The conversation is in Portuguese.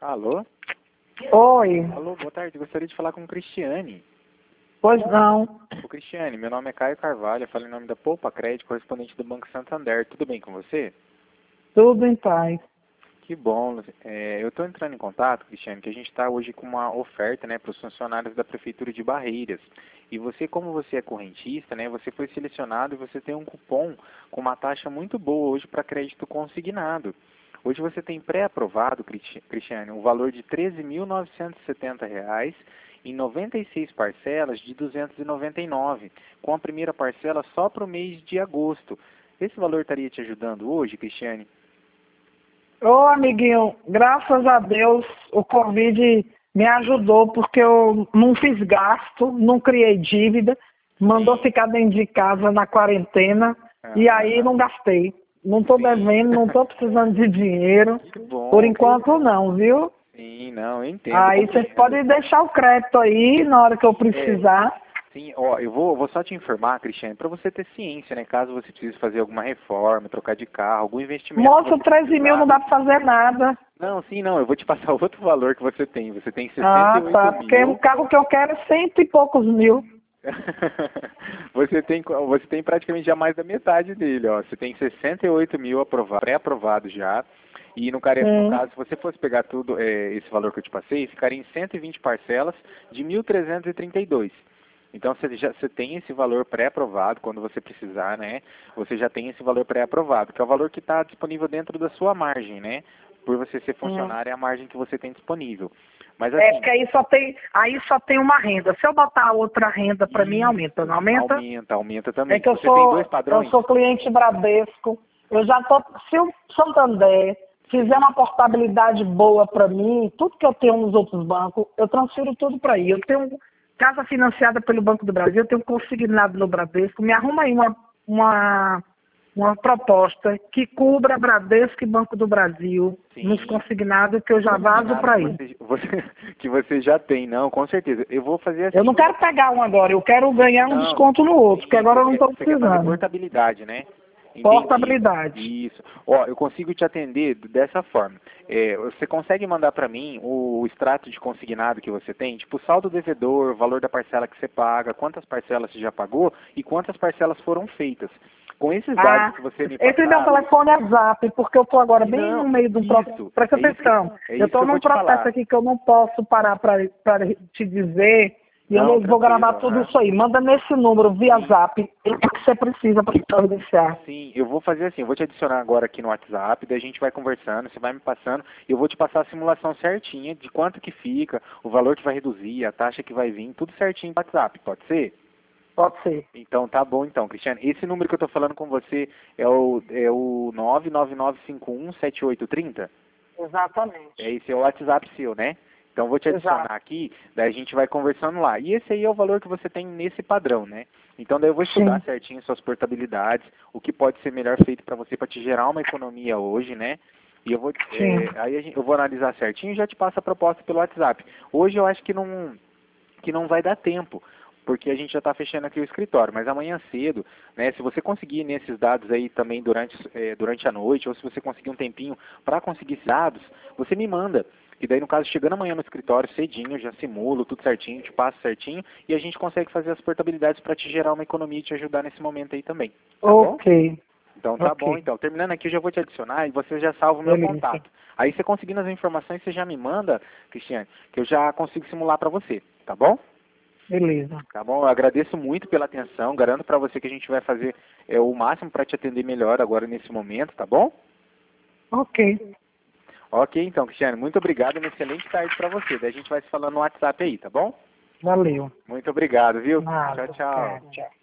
Alô? Oi, Alô, boa tarde. Gostaria de falar com o Cristiane. pois não. Ô, Cristiane, meu nome é Caio Carvalho, eu falo em nome da Poupa Crédito, correspondente do Banco Santander. Tudo bem com você? Tudo em paz. Que bom. Eu estou entrando em contato, Cristiane, que a gente está hoje com uma oferta, né, para os funcionários da Prefeitura de Barreiras. E você, como você é correntista, né, você foi selecionado e você tem um cupom com uma taxa muito boa hoje para crédito consignado. Hoje você tem pré-aprovado, Cristiane, um valor de R$ 13.970 em 96 parcelas de R$ 299, com a primeira parcela só para o mês de agosto. Esse valor estaria te ajudando hoje, Cristiane? Ô, amiguinho, graças a Deus o Covid me ajudou porque eu não fiz gasto, não criei dívida, mandou Sim. ficar dentro de casa na quarentena e aí não gastei. Não estou Sim. devendo, não estou precisando de dinheiro. Que bom. Por enquanto não, viu? Sim, não, eu entendo, Aí vocês compreendo. podem deixar o crédito aí na hora que eu precisar. Sim, ó, eu vou só te informar, Cristiane, para você ter ciência, né? Caso você precise fazer alguma reforma, trocar de carro, algum investimento. Moço, 13 mil não dá para fazer nada. Não, sim, não, eu vou te passar outro valor que você tem. Você tem Ah, 68 tá. Porque o mil. carro que eu quero é 100 e poucos mil. Você tem praticamente já mais da metade dele, ó. Você tem 68 mil pré-aprovado já. E no caso, se você fosse pegar tudo, esse valor que eu te passei, ficaria em 120 parcelas de 1.332. Então você tem esse valor pré-aprovado, quando você precisar, né? Você já tem esse valor pré-aprovado, que é o valor que está disponível dentro da sua margem, né? Por você ser funcionário, é a margem que você tem disponível. Mas É, assim, porque aí só tem uma renda. Se eu botar outra renda para mim, aumenta, não aumenta? aumenta É também. que eu Você tem dois sou, eu padrões? sou cliente Bradesco. Eu já tô, se o Santander fizer uma portabilidade boa para mim, tudo que eu tenho nos outros bancos, eu transfiro tudo para aí. Eu tenho casa financiada pelo Banco do Brasil, eu tenho consignado no Bradesco. Me arruma aí uma proposta que cubra Bradesco e Banco do Brasil nos Sim. consignados que eu já vazo para aí. Que você já tem, não, com certeza. Eu vou fazer assim. Eu não quero pegar um agora, eu quero ganhar um Não, desconto no outro, que sim, agora eu não estou você quer fazer precisando. portabilidade, né? Entendi. Portabilidade. Isso. Ó, eu consigo te atender dessa forma. Você consegue mandar para mim o extrato de consignado que você tem? Tipo, saldo devedor, valor da parcela que você paga, quantas parcelas você já pagou e quantas parcelas foram feitas. Com esses dados que você me Esse meu passar... telefone é Zap, porque eu estou agora bem Não, no meio de um processo. isso. Presta É isso atenção. é Eu isso que estou eu vou num te processo falar. aqui que eu não posso parar para te dizer, e Não, eu vou tranquilo. gravar tudo isso aí. Manda nesse número via Sim. Zap o que você precisa para providenciar. Sim, eu vou fazer assim, eu vou te adicionar agora aqui no WhatsApp, daí a gente vai conversando, você vai me passando, e eu vou te passar a simulação certinha de quanto que fica, o valor que vai reduzir, a taxa que vai vir, tudo certinho no WhatsApp, pode ser? Pode ser. Então tá bom então, Cristiane. Esse número que eu tô falando com você é o 999517830? Exatamente. Esse é o WhatsApp seu, né? Então vou te adicionar Exato. aqui, daí a gente vai conversando lá. E esse aí é o valor que você tem nesse padrão, né? Então daí eu vou estudar Sim. certinho suas portabilidades, o que pode ser melhor feito para você para te gerar uma economia hoje, né? E eu vou, Sim. eu vou analisar certinho e já te passo a proposta pelo WhatsApp. Hoje eu acho que não vai dar tempo, porque a gente já está fechando aqui o escritório, mas amanhã cedo, né, se você conseguir nesses dados aí também durante a noite, ou se você conseguir um tempinho para conseguir esses dados, você me manda. E daí, no caso, chegando amanhã no escritório, cedinho, já simulo tudo certinho, te passo certinho, e a gente consegue fazer as portabilidades para te gerar uma economia e te ajudar nesse momento aí também. Tá bom? Ok. Então tá bom, Ok. então. Terminando aqui, eu já vou te adicionar e você já salva o meu Beleza. contato. Aí você conseguindo as informações, você já me manda, Cristiane, que eu já consigo simular para você, tá bom? Beleza. Tá bom? Eu agradeço muito pela atenção, garanto para você que a gente vai fazer o máximo para te atender melhor agora nesse momento, tá bom? Ok. Ok, então, Cristiane, muito obrigado, uma excelente tarde para você. Daí a gente vai se falando no WhatsApp aí, tá bom? Valeu. Muito obrigado, viu? Nada. Tchau, tchau. Tchau.